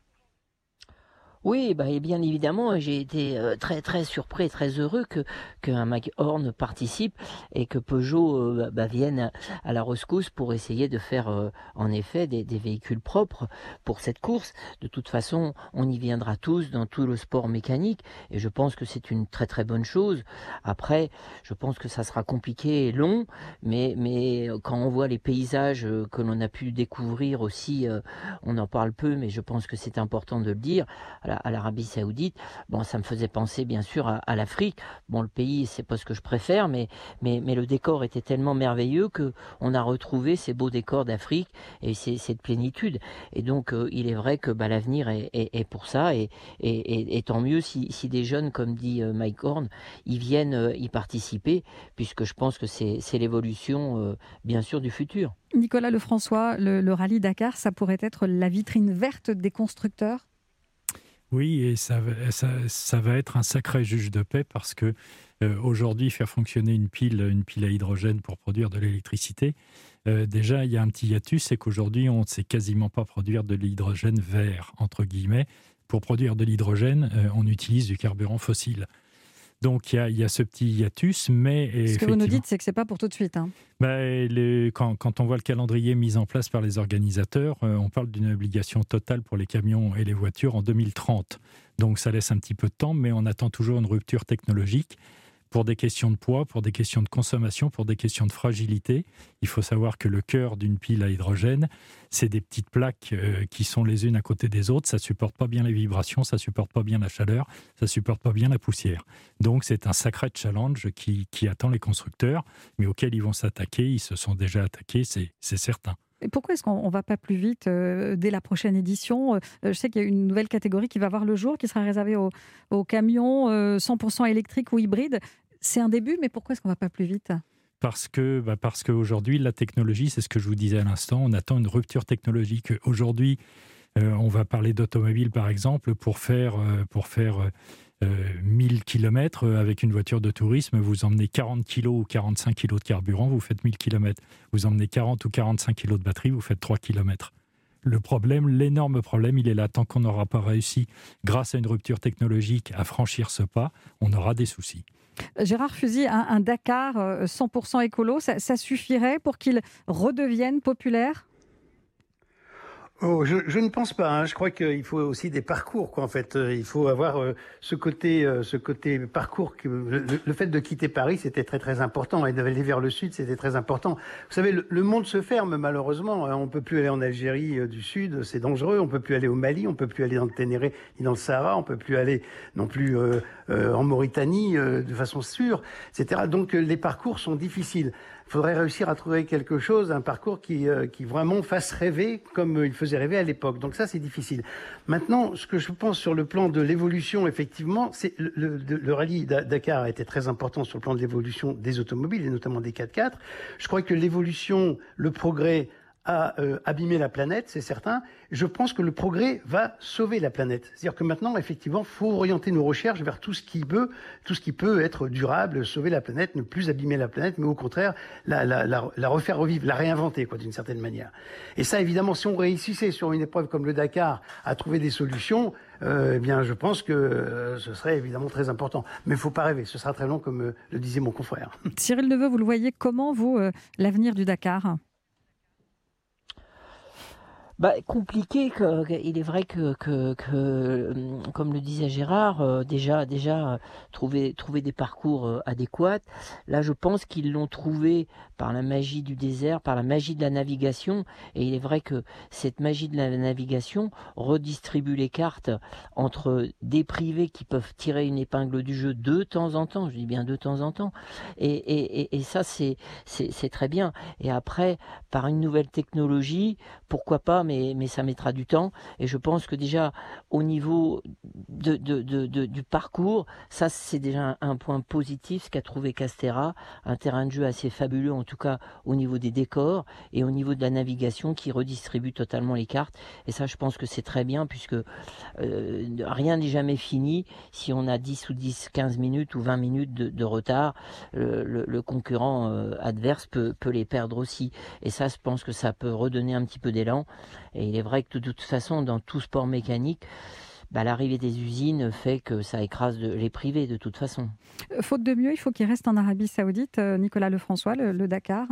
Oui, bah, et bien évidemment, j'ai été euh, très très surpris et très heureux que qu'un Mike Horn participe et que Peugeot euh, bah, vienne à, à la rescousse pour essayer de faire euh, en effet des, des véhicules propres pour cette course. De toute façon, on y viendra tous dans tout le sport mécanique et je pense que c'est une très très bonne chose. Après, je pense que ça sera compliqué et long, mais mais quand on voit les paysages que l'on a pu découvrir aussi, euh, on en parle peu, mais je pense que c'est important de le dire. À l'Arabie Saoudite, bon, ça me faisait penser bien sûr à, à l'Afrique. Bon, le pays, c'est pas ce que je préfère, mais, mais, mais le décor était tellement merveilleux que on a retrouvé ces beaux décors d'Afrique et ces, cette plénitude. Et donc, euh, il est vrai que bah, l'avenir est, est, est pour ça, et, et, et, et tant mieux si, si des jeunes, comme dit euh, Mike Horn, ils viennent euh, y participer, puisque je pense que c'est, c'est l'évolution, euh, bien sûr, du futur. Nicolas Lefrançois, le, le rallye Dakar, ça pourrait être la vitrine verte des constructeurs ? Oui, et ça, ça, ça va être un sacré juge de paix parce que euh, aujourd'hui, faire fonctionner une pile, une pile à hydrogène pour produire de l'électricité, euh, déjà, il y a un petit hiatus, c'est qu'aujourd'hui, on ne sait quasiment pas produire de l'hydrogène vert, entre guillemets. Pour produire de l'hydrogène, euh, on utilise du carburant fossile. Donc, il y a, il y a ce petit hiatus, mais... Ce que vous nous dites, c'est que ce n'est pas pour tout de suite. Hein. Ben, les, quand, quand on voit le calendrier mis en place par les organisateurs, euh, on parle d'une obligation totale pour les camions et les voitures en deux mille trente. Donc, ça laisse un petit peu de temps, mais on attend toujours une rupture technologique. Pour des questions de poids, pour des questions de consommation, pour des questions de fragilité. Il faut savoir que le cœur d'une pile à hydrogène, c'est des petites plaques euh, qui sont les unes à côté des autres. Ça ne supporte pas bien les vibrations, ça ne supporte pas bien la chaleur, ça ne supporte pas bien la poussière. Donc c'est un sacré challenge qui, qui attend les constructeurs, mais auquel ils vont s'attaquer. Ils se sont déjà attaqués, c'est, c'est certain. Et pourquoi est-ce qu'on ne va pas plus vite euh, dès la prochaine édition ? euh, Je sais qu'il y a une nouvelle catégorie qui va voir le jour, qui sera réservée aux, aux camions euh, cent pour cent électriques ou hybrides. C'est un début, mais pourquoi est-ce qu'on ne va pas plus vite ? Parce que, bah parce qu'aujourd'hui, la technologie, c'est ce que je vous disais à l'instant, on attend une rupture technologique. Aujourd'hui, euh, on va parler d'automobile, par exemple, pour faire, euh, pour faire euh, mille kilomètres avec une voiture de tourisme, vous emmenez quarante kilos ou quarante-cinq kilos de carburant, vous faites mille kilomètres. Vous emmenez quarante ou quarante-cinq kilos de batterie, vous faites trois kilomètres. Le problème, l'énorme problème, il est là. Tant qu'on n'aura pas réussi, grâce à une rupture technologique, à franchir ce pas, on aura des soucis. Gérard Fusy, un, un Dakar cent pour cent écolo, ça, ça suffirait pour qu'il redevienne populaire ? Oh, je, je ne pense pas. Hein. Je crois qu'il faut aussi des parcours, quoi. En fait, il faut avoir euh, ce côté, euh, ce côté parcours. Que, le, le fait de quitter Paris, c'était très très important, et d'aller vers le sud, c'était très important. Vous savez, le, le monde se ferme malheureusement. On peut plus aller en Algérie euh, du Sud, c'est dangereux. On peut plus aller au Mali, on peut plus aller dans le Ténéré ni dans le Sahara, on peut plus aller non plus euh, euh, en Mauritanie euh, de façon sûre, et cetera. Donc euh, les parcours sont difficiles. Il faudrait réussir à trouver quelque chose, un parcours qui, euh, qui vraiment fasse rêver comme il faisait rêver à l'époque. Donc ça, c'est difficile. Maintenant, ce que je pense sur le plan de l'évolution, effectivement, c'est le, le, le rallye Dakar a été très important sur le plan de l'évolution des automobiles, et notamment des quatre-quatre. Je crois que l'évolution, le progrès a euh, abîmé la planète, c'est certain. Je pense que le progrès va sauver la planète. C'est-à-dire que maintenant, effectivement, il faut orienter nos recherches vers tout ce qui peut, tout ce qui peut être durable, sauver la planète, ne plus abîmer la planète, mais au contraire, la, la, la, la refaire revivre, la réinventer, quoi, d'une certaine manière. Et ça, évidemment, si on réussissait sur une épreuve comme le Dakar à trouver des solutions, euh, eh bien, je pense que euh, ce serait évidemment très important. Mais il ne faut pas rêver, ce sera très long, comme euh, le disait mon confrère. Cyril Neveu, vous le voyez comment, vous, euh, l'avenir du Dakar ? Bah, compliqué, que, que, il est vrai que, que, que, comme le disait Gérard, euh, déjà, déjà trouver, trouver des parcours euh, adéquats. Là, je pense qu'ils l'ont trouvé par la magie du désert, par la magie de la navigation. Et il est vrai que cette magie de la navigation redistribue les cartes entre des privés qui peuvent tirer une épingle du jeu de temps en temps, je dis bien de temps en temps. Et, et, et, et ça, c'est, c'est, c'est très bien. Et après, par une nouvelle technologie, pourquoi pas, mais mais, mais ça mettra du temps. Et je pense que déjà, au niveau de, de, de, de, du parcours, ça c'est déjà un, un point positif, ce qu'a trouvé Castéra, un terrain de jeu assez fabuleux, en tout cas au niveau des décors et au niveau de la navigation qui redistribue totalement les cartes. Et ça, je pense que c'est très bien, puisque euh, rien n'est jamais fini. Si on a dix ou dix, quinze minutes ou vingt minutes de, de retard, le, le, le concurrent euh, adverse peut, peut les perdre aussi. Et ça, je pense que ça peut redonner un petit peu d'élan. Et il est vrai que de toute façon, dans tout sport mécanique, bah, l'arrivée des usines fait que ça écrase de, les privés de toute façon. Faute de mieux, il faut qu'il reste en Arabie Saoudite, Nicolas Lefrançois, le, le Dakar.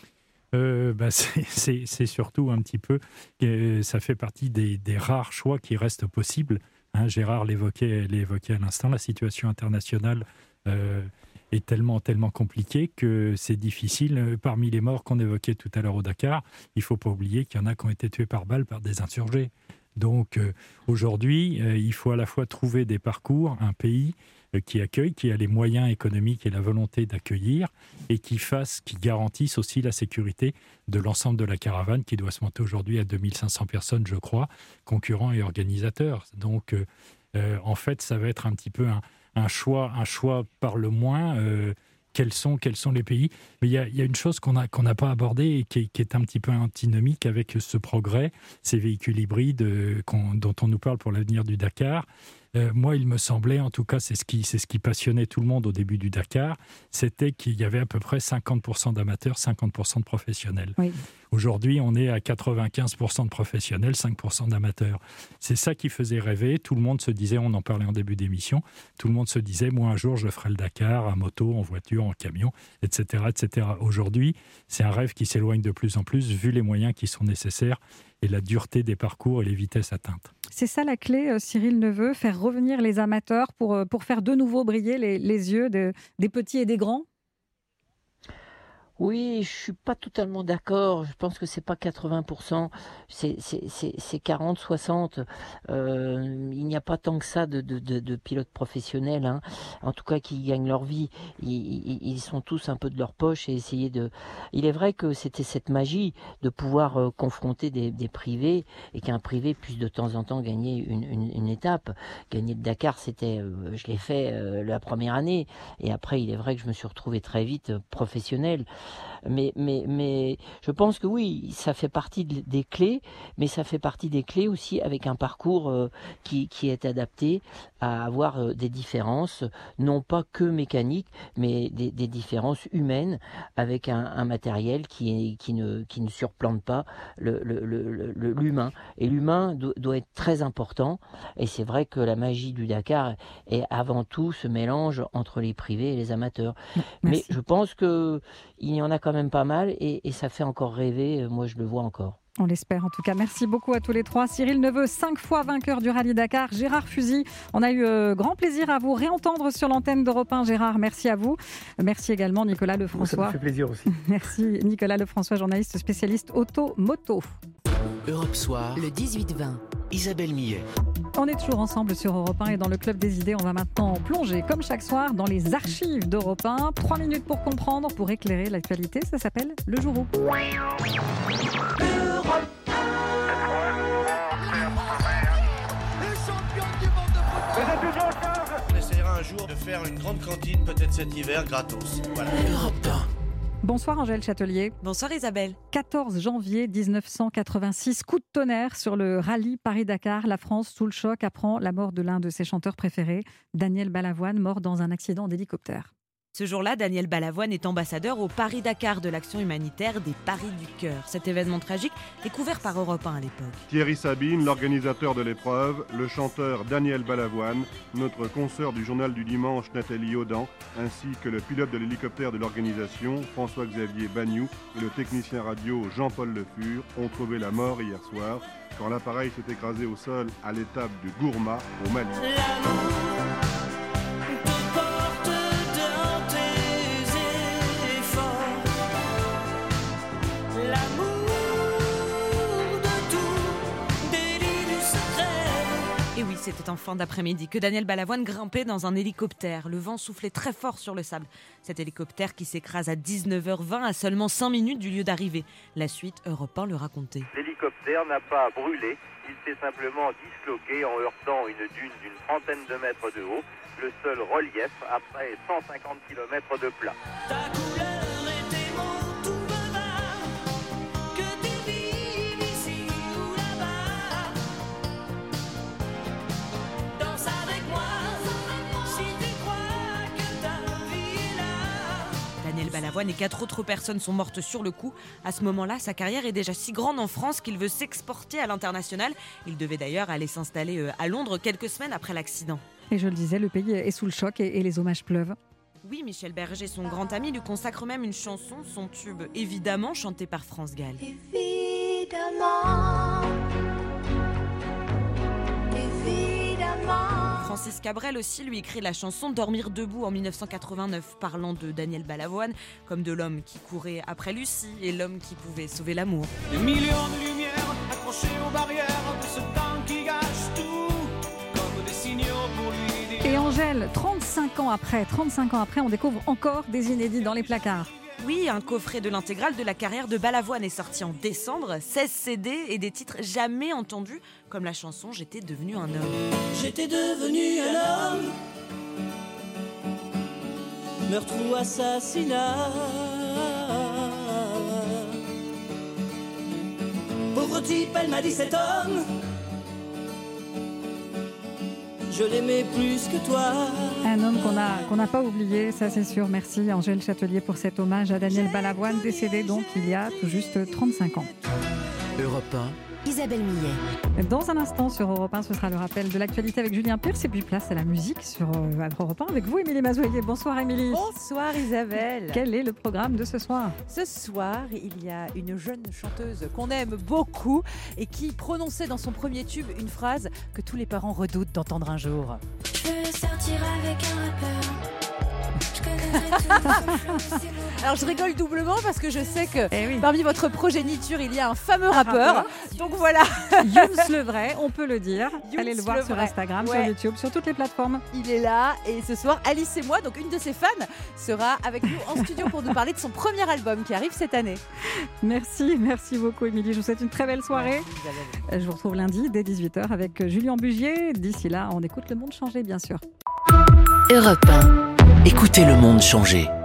Euh, bah c'est, c'est, c'est surtout un petit peu, euh, ça fait partie des, des rares choix qui restent possibles. Hein, Gérard l'évoquait, l'évoquait à l'instant, la situation internationale euh, est tellement, tellement compliquée que c'est difficile. Parmi les morts qu'on évoquait tout à l'heure au Dakar, il ne faut pas oublier qu'il y en a qui ont été tués par balle par des insurgés. Donc euh, aujourd'hui, euh, il faut à la fois trouver des parcours, un pays euh, qui accueille, qui a les moyens économiques et la volonté d'accueillir, et qui fasse, qui garantisse aussi la sécurité de l'ensemble de la caravane, qui doit se monter aujourd'hui à deux mille cinq cents personnes, je crois, concurrents et organisateurs. Donc euh, euh, en fait, ça va être un petit peu un, un choix, un choix par le moins. Euh, Quels sont, quels sont les pays. Mais il y a, il y a une chose qu'on a, qu'on n'a pas abordée et qui est, qui est un petit peu antinomique avec ce progrès, ces véhicules hybrides euh, qu'on, dont on nous parle pour l'avenir du Dakar. Euh, moi, il me semblait, en tout cas, c'est ce, qui, c'est ce qui passionnait tout le monde au début du Dakar, c'était qu'il y avait à peu près cinquante pour cent d'amateurs, cinquante pour cent de professionnels. Oui. Aujourd'hui, on est à quatre-vingt-quinze pour cent de professionnels, cinq pour cent d'amateurs. C'est ça qui faisait rêver. Tout le monde se disait, on en parlait en début d'émission, tout le monde se disait, moi un jour je ferai le Dakar à moto, en voiture, en camion, et cetera, et cetera. Aujourd'hui, c'est un rêve qui s'éloigne de plus en plus, vu les moyens qui sont nécessaires et la dureté des parcours et les vitesses atteintes. C'est ça la clé, Cyril Neveu, faire revenir les amateurs pour, pour faire de nouveau briller les, les yeux de, des petits et des grands? Oui, je suis pas totalement d'accord. Je pense que c'est pas quatre-vingts pour cent, c'est, c'est, c'est, c'est quarante, soixante. Euh, il n'y a pas tant que ça de, de, de, de pilotes professionnels, hein. En tout cas qui gagnent leur vie. Ils, ils, ils sont tous un peu de leur poche et essayer de. Il est vrai que c'était cette magie de pouvoir euh, confronter des, des privés et qu'un privé puisse de temps en temps gagner une, une, une étape. Gagner le Dakar, c'était, euh, je l'ai fait euh, la première année et après il est vrai que je me suis retrouvé très vite euh, professionnel. Mais, mais, mais je pense que oui, ça fait partie de, des clés, mais ça fait partie des clés aussi avec un parcours euh, qui, qui est adapté à avoir euh, des différences, non pas que mécaniques, mais des, des différences humaines avec un, un matériel qui, est, qui, ne, qui ne surplante pas le, le, le, le, l'humain. Et l'humain do, doit être très important. Et c'est vrai que la magie du Dakar est avant tout ce mélange entre les privés et les amateurs. Merci. Mais je pense que il y en a quand même pas mal et, et ça fait encore rêver, moi je le vois encore. On l'espère en tout cas. Merci beaucoup à tous les trois. Cyril Neveu, cinq fois vainqueur du Rallye Dakar. Gérard Fusy, on a eu euh, grand plaisir à vous réentendre sur l'antenne d'Europe un. Gérard, merci à vous. Merci également Nicolas Lefrançois. Ça me fait plaisir aussi. Merci Nicolas Lefrançois, journaliste spécialiste auto-moto. Europe Soir, le dix-huit vingt. Isabelle Millet. On est toujours ensemble sur Europe un et dans le Club des idées, on va maintenant plonger, comme chaque soir, dans les archives d'Europe un. Trois minutes pour comprendre, pour éclairer l'actualité. Ça s'appelle Le Jour où. On essaiera un jour de faire une grande cantine, peut-être cet hiver, gratos. Voilà. Europe un. Bonsoir Angèle Châtelier. Bonsoir Isabelle. quatorze janvier dix-neuf cent quatre-vingt-six, coup de tonnerre sur le rallye Paris-Dakar. La France, sous le choc, apprend la mort de l'un de ses chanteurs préférés, Daniel Balavoine, mort dans un accident d'hélicoptère. Ce jour-là, Daniel Balavoine est ambassadeur au Paris-Dakar de l'action humanitaire des Paris du Cœur. Cet événement tragique est couvert par Europe un à l'époque. Thierry Sabine, l'organisateur de l'épreuve, le chanteur Daniel Balavoine, notre consoeur du journal du dimanche Nathalie Audan, ainsi que le pilote de l'hélicoptère de l'organisation François-Xavier Bagnoux et le technicien radio Jean-Paul Le Fur ont trouvé la mort hier soir quand l'appareil s'est écrasé au sol à l'étape du Gourma au Mali. c'était en fin d'après-midi que Daniel Balavoine grimpait dans un hélicoptère. Le vent soufflait très fort sur le sable. Cet hélicoptère qui s'écrase à dix-neuf heures vingt, à seulement cinq minutes du lieu d'arrivée. La suite, Europe un le racontait. L'hélicoptère n'a pas brûlé, il s'est simplement disloqué en heurtant une dune d'une trentaine de mètres de haut. Le seul relief après cent cinquante kilomètres de plat. Daniel Balavoine et quatre autres personnes sont mortes sur le coup. À ce moment-là, sa carrière est déjà si grande en France qu'il veut s'exporter à l'international. Il devait d'ailleurs aller s'installer à Londres quelques semaines après l'accident. Et je le disais, le pays est sous le choc et, et les hommages pleuvent. Oui, Michel Berger, son grand ami, lui consacre même une chanson, son tube, évidemment, chanté par France Gall. Évidemment, évidemment. Francis Cabrel aussi lui écrit la chanson Dormir debout en dix-neuf cent quatre-vingt-neuf, parlant de Daniel Balavoine comme de l'homme qui courait après Lucie et l'homme qui pouvait sauver l'amour. Des millions de lumières accrochées aux barrières de ce temps qui gâche tout, comme des signaux pour lui. Et Angèle, trente-cinq ans après, trente-cinq ans après, on découvre encore des inédits dans les placards. Oui, un coffret de l'intégrale de la carrière de Balavoine est sorti en décembre, seize C D et des titres jamais entendus, comme la chanson J'étais devenu un homme. J'étais devenu un homme, meurtre ou assassinat. Pauvre type, elle m'a dit cet homme, je l'aimais plus que toi. Un homme qu'on a, qu'on n'a pas oublié, ça c'est sûr. Merci Angèle Châtelier pour cet hommage à Daniel Balavoine, décédé donc il y a tout juste trente-cinq ans. Europe un, Isabelle Millet. Dans un instant sur Europe un, ce sera le rappel de l'actualité avec Julien Pirce et puis place à la musique sur euh, Europe un avec vous, Émilie Mazoyer. Bonsoir Émilie. Bonsoir Isabelle. Quel est le programme de ce soir ? Ce soir, il y a une jeune chanteuse qu'on aime beaucoup et qui prononçait dans son premier tube une phrase que tous les parents redoutent d'entendre un jour. Je veux sortir avec un rappeur. Alors je rigole doublement parce que je sais que eh oui. parmi votre progéniture il y a un fameux rappeur, rappeur. Donc voilà. Younes le vrai, on peut le dire. Younes Allez le voir le sur vrai. Instagram, ouais. sur YouTube, sur toutes les plateformes. Il est là et ce soir Alice et moi, donc une de ses fans, sera avec nous en studio pour nous parler de son premier album qui arrive cette année. Merci, merci beaucoup Émilie. Je vous souhaite une très belle soirée. Merci, je vous retrouve lundi dès dix-huit heures avec Julien Bugier. D'ici là, on écoute Le Monde changer bien sûr. Europe un. Écoutez le monde changer.